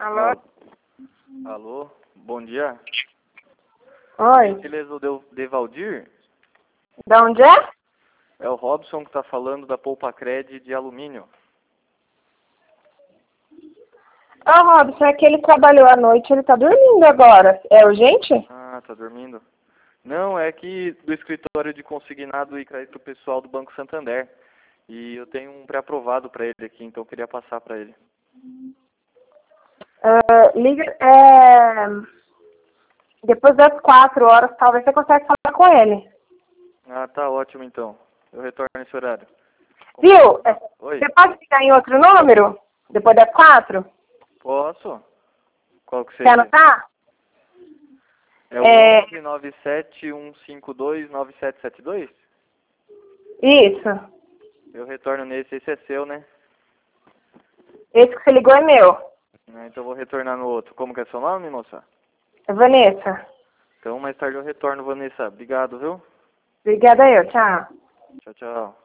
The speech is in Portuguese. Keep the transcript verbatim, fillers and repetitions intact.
Alô? Alô? Bom dia. Oi. Beleza, o Deu- Devaldir? Da onde é? É o Robson que tá falando da Poupa Cred de alumínio. Ah, Robson, é que ele trabalhou à noite, ele tá dormindo agora. É urgente? Ah, tá dormindo? Não, é que do escritório de consignado e crédito pessoal do Banco Santander. E eu tenho um pré-aprovado para ele aqui, então eu queria passar para ele. Ah, liga, é... Depois das quatro horas, talvez você consiga falar com ele. Ah, tá ótimo então. Eu retorno nesse horário. Viu? É, Oi? Você pode ligar em outro número? Depois das quatro? Posso? Qual que Quer seria? anotar? É o É... onze nove sete um cinco dois nove sete sete dois? Isso. Eu retorno nesse, esse é seu, né? Esse que você ligou é meu. Ah, então eu vou retornar no outro. Como que é seu nome, moça? É Vanessa. Então mais tarde eu retorno, Vanessa. Obrigado, viu? Obrigada eu, tchau. Tchau, tchau.